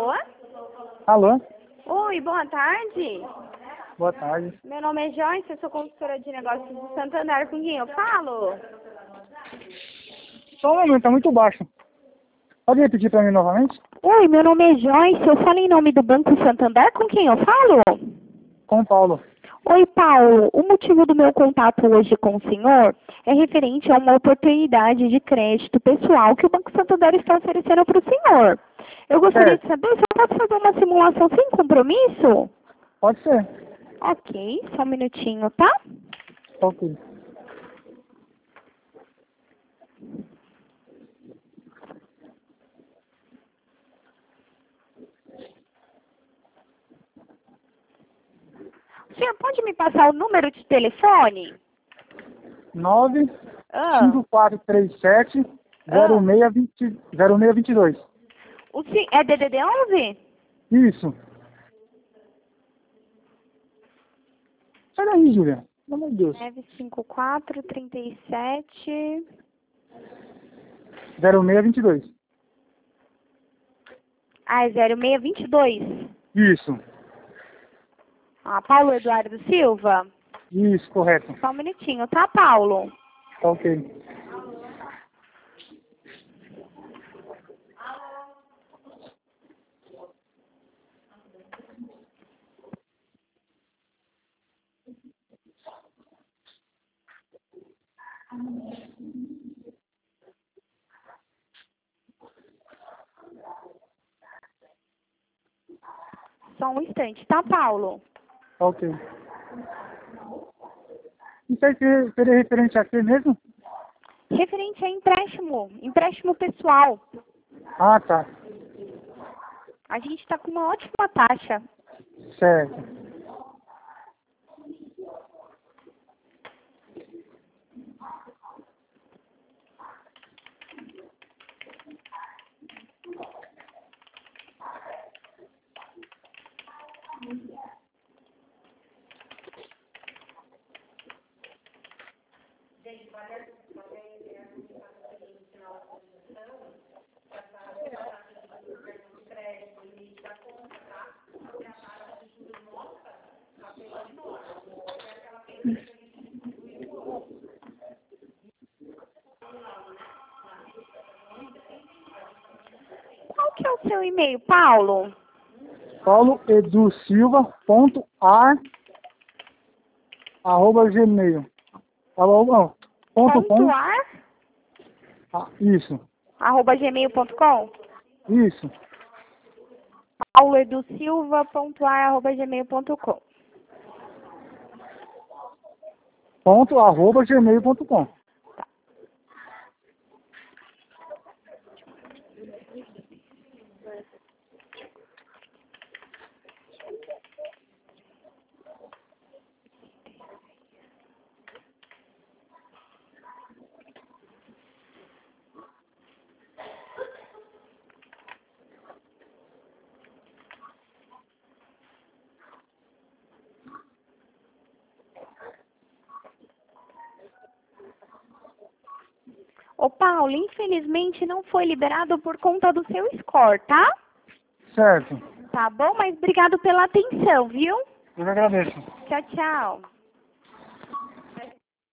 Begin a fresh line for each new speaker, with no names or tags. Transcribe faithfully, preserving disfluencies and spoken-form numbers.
Alô?
Alô?
Oi, boa tarde.
Boa tarde.
Meu nome é Joyce, eu sou consultora de negócios do Santander. Com quem eu falo?
Só um momento, tá muito baixo. Pode repetir para mim novamente?
Oi, meu nome é Joyce, eu falo em nome do Banco Santander. Com quem eu falo?
Com o Paulo.
Oi, Paulo. O motivo do meu contato hoje com o senhor é referente a uma oportunidade de crédito pessoal que o Banco Santander está oferecendo para o senhor. Eu gostaria
Certo.
de saber se eu posso fazer uma simulação sem compromisso?
Pode ser.
Ok, só um minutinho, tá?
Ok.
O senhor pode me passar o número de telefone?
nove
Ah,
cinco quatro três sete zero
ah.
seis vinte zero seis vinte e dois.
O se... É D D D onze?
Isso. Sai daí, Julia. Pelo amor de Deus.
nove cinco quatro, trinta e sete...
zero seis vinte e dois.
Ah, é zero seis vinte e dois.
Isso.
Ah, Paulo Eduardo Silva?
Isso, correto.
Só um minutinho, tá, Paulo?
Ok.
Só um instante, tá, Paulo?
Ok. Isso aí seria seria referente a quê mesmo?
Referente a empréstimo, empréstimo pessoal.
Ah, tá.
A gente tá com uma ótima taxa.
Certo.
Qual que é o seu e-mail, Paulo?
Paulo Edu Silva ponto a arroba gmail. Arroba, não, ponto com.
Pontuar,
Ah, isso.
arroba gmail ponto com?
Isso.
Paulo Edu Silva, pontuar, arroba gmail ponto com.
Ponto arroba gmail ponto com.
Ô, Paulo, infelizmente não foi liberado por conta do seu score, tá?
Certo.
Tá bom? Mas obrigado pela atenção, viu?
Eu agradeço.
Tchau, tchau.